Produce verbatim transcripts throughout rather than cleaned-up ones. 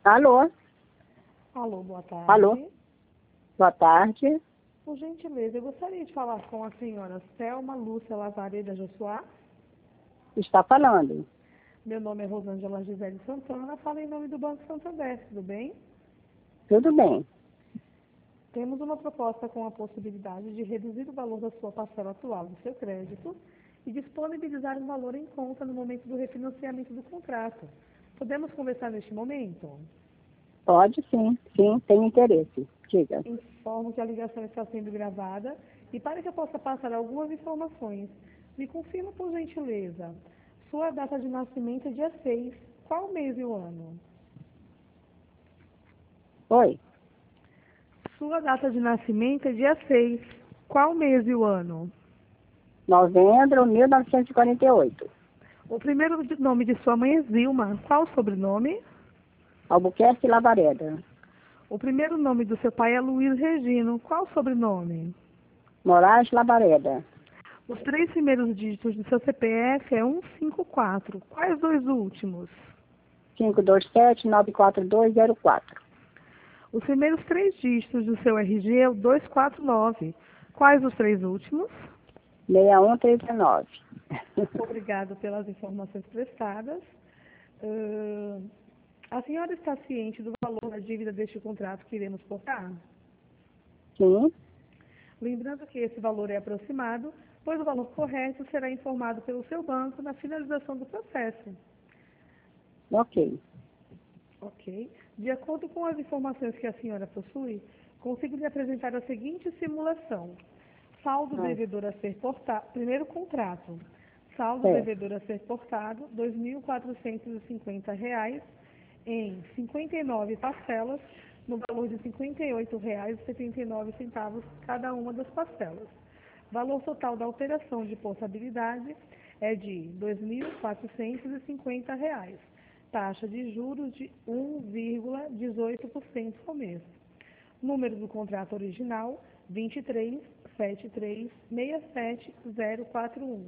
Alô? Alô, boa tarde. Alô? Boa tarde. Por gentileza, eu gostaria de falar com a senhora Selma Lúcia Lavareda Josuá. Está falando. Meu nome é Rosângela Gisele Santana, falo em nome do Banco Santander, tudo bem? Tudo bem. Temos uma proposta com a possibilidade de reduzir o valor da sua parcela atual do seu crédito e disponibilizar um valor em conta no momento do refinanciamento do contrato. Podemos conversar neste momento? Pode sim, sim, tenho interesse. Diga. Informo que a ligação está sendo gravada e para que eu possa passar algumas informações, me confirma por gentileza, sua data de nascimento é dia seis, qual mês e o ano? Oi, Sua data de nascimento é dia seis, qual mês e o ano? novembro de mil novecentos e quarenta e oito. O primeiro de- nome de sua mãe é Zilma, qual o sobrenome? Albuquerque Lavareda. O primeiro nome do seu pai é Luiz Regino, qual o sobrenome? Moraes Lavareda. Os três primeiros dígitos do seu C P F é cento e cinquenta e quatro, quais dois últimos? cinco dois sete nove quatro dois zero quatro. Os primeiros três dígitos do seu R G é o duzentos e quarenta e nove. Quais os três últimos? seis um três nove. Obrigado pelas informações prestadas. Uh, a senhora está ciente do valor da dívida deste contrato que iremos cortar? Sim, Lembrando que esse valor é aproximado, pois o valor correto será informado pelo seu banco na finalização do processo. ok. Ok. De acordo com as informações que a senhora possui, consigo lhe apresentar a seguinte simulação. Saldo Ah, devedor a ser portado, primeiro contrato. Saldo é. devedor a ser portado, dois mil quatrocentos e cinquenta reais em cinquenta e nove parcelas, no valor de cinquenta e oito reais e setenta e nove centavos cada uma das parcelas. Valor total da operação de portabilidade é de dois mil quatrocentos e cinquenta reais. Taxa de juros de um vírgula dezoito por cento ao mês. Número do contrato original, vinte e três, setenta e três, sessenta e sete, zero quatro um.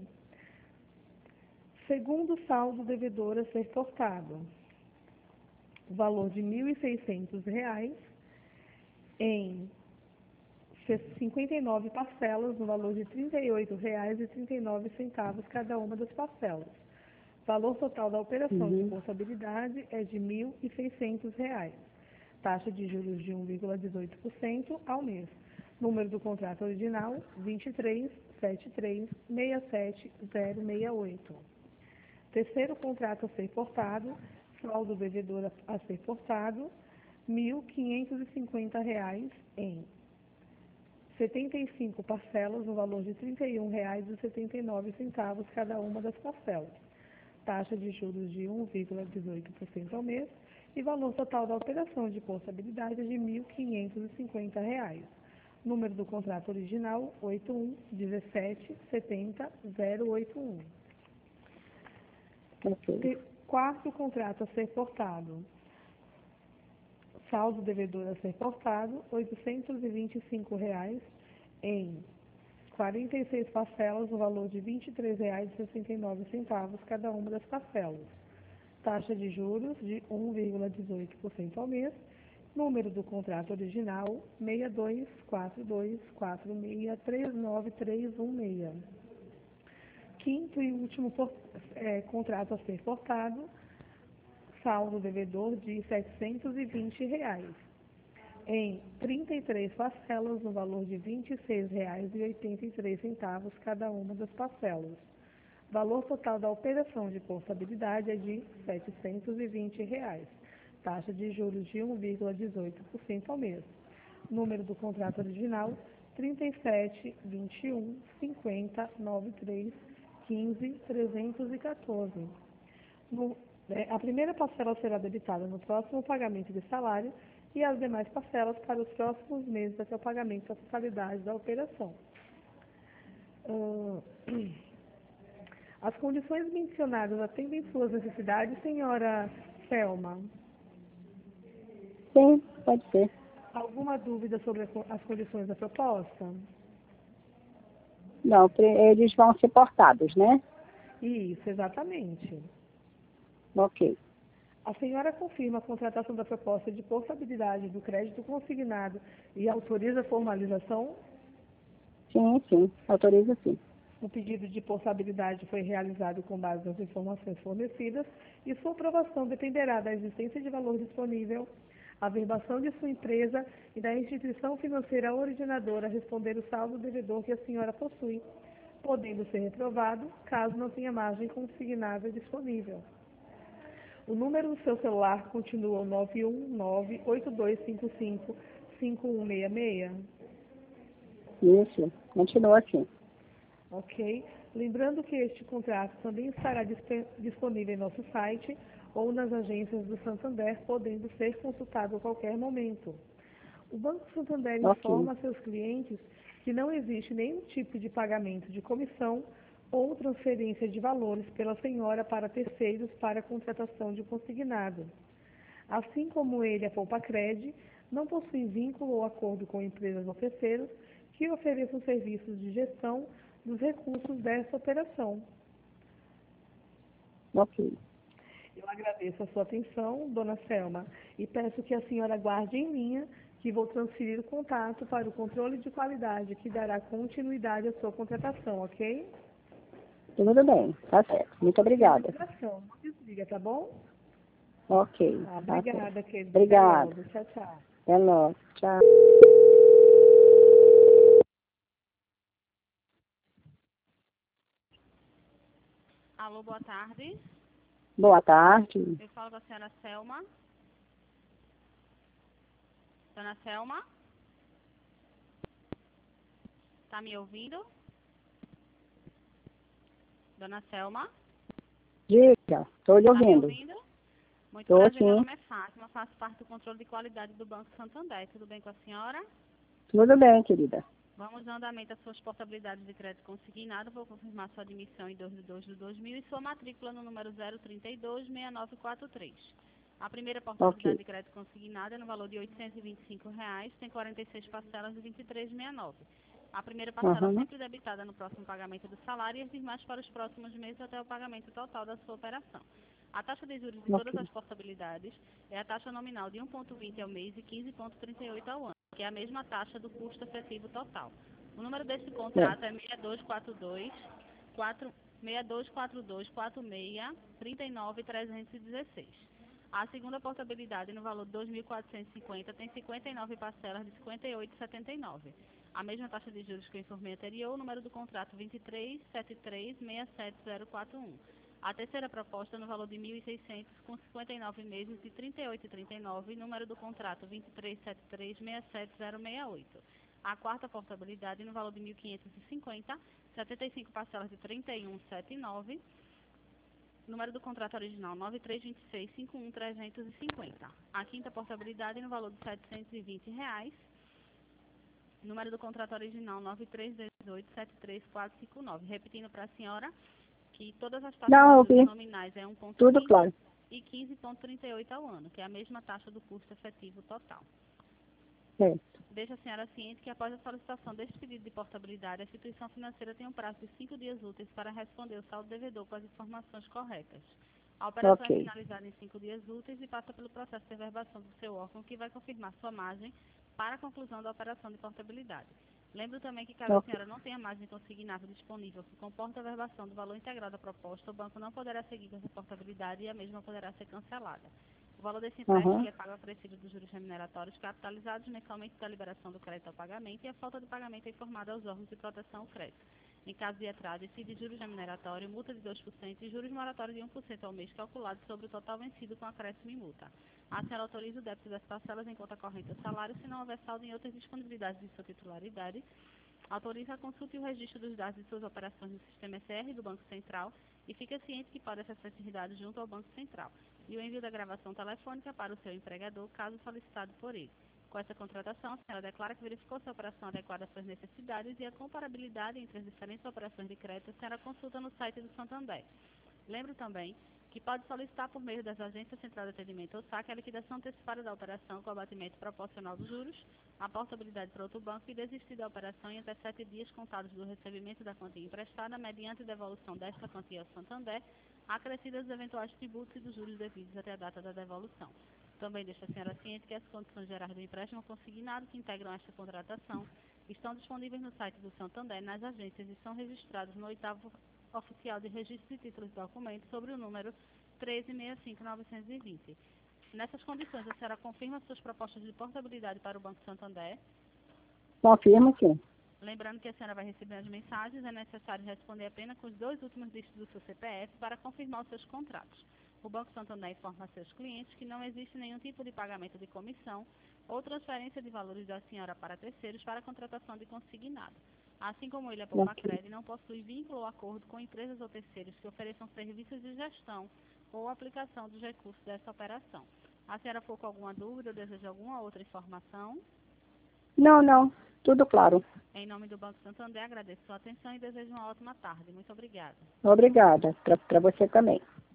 Segundo saldo devedor a ser portado, valor de mil e seiscentos reais em cinquenta e nove parcelas, no valor de trinta e oito reais e trinta e nove centavos cada uma das parcelas. Valor total da operação de Uhum. portabilidade é de mil e seiscentos reais. Taxa de juros de um vírgula dezoito por cento ao mês. Número do contrato original, vinte e três, setenta e três, sessenta e sete, zero seis oito. Terceiro contrato a ser portado, saldo devedor a a ser portado, mil quinhentos e cinquenta reais em setenta e cinco parcelas, no valor de trinta e um reais e setenta e nove centavos cada uma das parcelas. Taxa de juros de um vírgula dezoito por cento ao mês e valor total da operação de portabilidade de mil quinhentos e cinquenta reais. Número do contrato original, oito um, dezessete, setenta, zero oito um. Ok. Te- Quarto contrato a ser portado. Saldo devedor a ser portado, oitocentos e vinte e cinco reais em quarenta e seis parcelas, no valor de vinte e três reais e sessenta e nove centavos cada uma das parcelas. Taxa de juros de um vírgula dezoito por cento ao mês. Número do contrato original, seis dois quatro dois quatro seis três nove três um seis. Quinto e último por- é, contrato a ser portado, saldo devedor de setecentos e vinte reais, em trinta e três parcelas, no valor de vinte e seis reais e oitenta e três centavos cada uma das parcelas. Valor total da operação de portabilidade é de setecentos e vinte reais. Taxa de juros de um vírgula dezoito por cento ao mês. Número do contrato original, trinta e sete, vinte e um, cinquenta, noventa e três, quinze, trezentos e quatorze. No- é, a primeira parcela será debitada no próximo pagamento de salário e as demais parcelas para os próximos meses até o pagamento da totalidade da operação. Ah, as condições mencionadas atendem suas necessidades, senhora Selma? Sim, pode ser. Alguma dúvida sobre a co- as condições da proposta? Não, pre- eles vão ser portados, né? Isso, exatamente. Ok. A senhora confirma a contratação da proposta de portabilidade do crédito consignado e autoriza a formalização? Sim, sim, autoriza sim. O pedido de portabilidade foi realizado com base nas informações fornecidas e sua aprovação dependerá da existência de valor disponível, a verbação de sua empresa e da instituição financeira originadora a responder o saldo devedor que a senhora possui, podendo ser reprovado caso não tenha margem consignável disponível. O número do seu celular continua o nove um nove, oito dois cinco cinco, cinco um seis seis? Isso, continua assim. Ok? Lembrando que este contrato também estará disp- disponível em nosso site ou nas agências do Santander, podendo ser consultado a qualquer momento. O Banco Santander Ok, informa a seus clientes que não existe nenhum tipo de pagamento de comissão ou transferência de valores pela senhora para terceiros para a contratação de consignado. Assim como ele, a Poupa-Cred, não possui vínculo ou acordo com empresas ou terceiros que ofereçam serviços de gestão dos recursos dessa operação. ok. Eu agradeço a sua atenção, dona Selma, e peço que a senhora guarde em linha que vou transferir o contato para o controle de qualidade que dará continuidade à sua contratação, ok? Tudo bem, tá certo. Muito obrigada. Não desliga, tá bom? Ok, Tá, tá certo. obrigada, querida. Obrigada. Até logo. Tchau, tchau. Até logo. Tchau. Alô, boa tarde. Boa tarde. Eu falo com a senhora Selma. Dona Selma? Tá me ouvindo? Dona Selma? Diga, estou lhe Tá me ouvindo. ouvindo? Muito Estou prazer, meu sim. nome é Fátima, faço parte do controle de qualidade do Banco Santander. Tudo bem com a senhora? Tudo bem, querida. Vamos dar andamento às suas portabilidades de crédito consignado. Vou confirmar sua admissão em dois de dois de dois mil e sua matrícula no número zero trinta e dois, sessenta e nove quarenta e três. A primeira portabilidade Ok. de crédito consignado é no valor de oitocentos e vinte e cinco reais, tem quarenta e seis parcelas de vinte e três reais e sessenta e nove centavos. A primeira parcela Aham. sempre debitada no próximo pagamento do salário e as demais para os próximos meses até o pagamento total da sua operação. A taxa de juros de todas Ok. as portabilidades é a taxa nominal de um vírgula vinte ao mês e quinze vírgula trinta e oito ao ano, que é a mesma taxa do custo efetivo total. O número desse contrato é seis dois quatro dois, quatro, seis dois quatro dois, quatro seis, três nove, trezentos e dezesseis. A segunda portabilidade, no valor de dois mil quatrocentos e cinquenta, tem cinquenta e nove parcelas de cinquenta e oito reais e setenta e nove centavos. A mesma taxa de juros que eu informei anterior, o número do contrato vinte e três, setenta e três, sessenta e sete zero quatro um. A terceira proposta, no valor de mil e seiscentos, com cinquenta e nove meses de trinta e oito reais e trinta e nove centavos, número do contrato vinte e três, setenta e três, sessenta e sete zero seis oito. A quarta portabilidade, no valor de mil quinhentos e cinquenta, setenta e cinco parcelas de trinta e um reais e setenta e nove centavos, número do contrato original nove três dois seis, cinco um trezentos e cinquenta. A quinta portabilidade, no valor de setecentos e vinte reais, número do contrato original nove três um oito, sete três quatro cinco nove. Repetindo para a senhora que todas as taxas Não, de juros ouvi. nominais é um vírgula Tudo vinte claro. e quinze vírgula trinta e oito ao ano, que é a mesma taxa do custo efetivo total. Certo. Deixa a senhora ciente que após a solicitação deste pedido de portabilidade, a instituição financeira tem um prazo de cinco dias úteis para responder o saldo devedor com as informações corretas. A operação é Ok. finalizada em cinco dias úteis e passa pelo processo de reverbação do seu órgão, que vai confirmar sua margem para a conclusão da operação de portabilidade. Lembro também que caso a Ok. senhora não tenha margem consignável disponível que comporta a verbação do valor integral da proposta, o banco não poderá seguir com essa portabilidade e a mesma poderá ser cancelada. O valor desse empréstimo Aham. ele é pago acrescido dos juros remuneratórios capitalizados mensalmente da liberação do crédito ao pagamento e a falta de pagamento é informada aos órgãos de proteção ao crédito. Em caso de atraso, incide juros remuneratórios, multa de dois por cento e juros moratórios de um por cento ao mês calculados sobre o total vencido com acréscimo e multa. A senhora autoriza o débito das parcelas em conta corrente ou salário se não houver saldo em outras disponibilidades de sua titularidade. Autoriza a consulta e o registro dos dados de suas operações no sistema S R do Banco Central e fica ciente que pode acessar esses dados junto ao Banco Central e o envio da gravação telefônica para o seu empregador, caso solicitado por ele. Com essa contratação, a senhora declara que verificou se a operação adequada às suas necessidades e a comparabilidade entre as diferentes operações de crédito a senhora consulta no site do Santander. Lembro também que pode solicitar por meio das agências Central de Atendimento ou saque a liquidação antecipada da operação com abatimento proporcional dos juros, a portabilidade para outro banco e desistir da operação em até sete dias contados do recebimento da quantia emprestada mediante devolução desta quantia ao Santander, acrescidas os eventuais tributos e dos juros devidos até a data da devolução. Também deixa a senhora ciente que as condições gerais do empréstimo consignado que integram esta contratação estão disponíveis no site do Santander, nas agências e são registrados no oitavo oficial de registro de títulos e documentos sobre o número treze sessenta e cinco novecentos e vinte. Nessas condições, a senhora confirma suas propostas de portabilidade para o Banco Santander? Confirmo, sim. Lembrando que a senhora vai receber as mensagens, é necessário responder apenas com os dois últimos dígitos do seu C P F para confirmar os seus contratos. O Banco Santander informa a seus clientes que não existe nenhum tipo de pagamento de comissão ou transferência de valores da senhora para terceiros para a contratação de consignado. Assim como ele, a Bombacred não possui vínculo ou acordo com empresas ou terceiros que ofereçam serviços de gestão ou aplicação dos recursos dessa operação. A senhora ficou com alguma dúvida ou deseja alguma outra informação? Não, não. Tudo claro. Em nome do Banco Santander, agradeço sua atenção e desejo uma ótima tarde. Muito obrigada. Obrigada. Para você também.